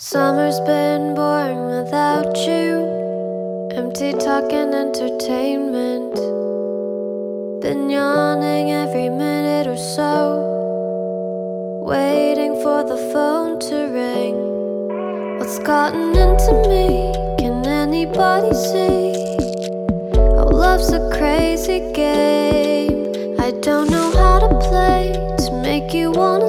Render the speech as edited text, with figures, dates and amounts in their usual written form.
Summer's been boring without you. Empty talk and entertainment. Been yawning every minute or so, waiting for the phone to ring. What's gotten into me? Can anybody see? Oh, love's a crazy game I don't know how to play to make you wanna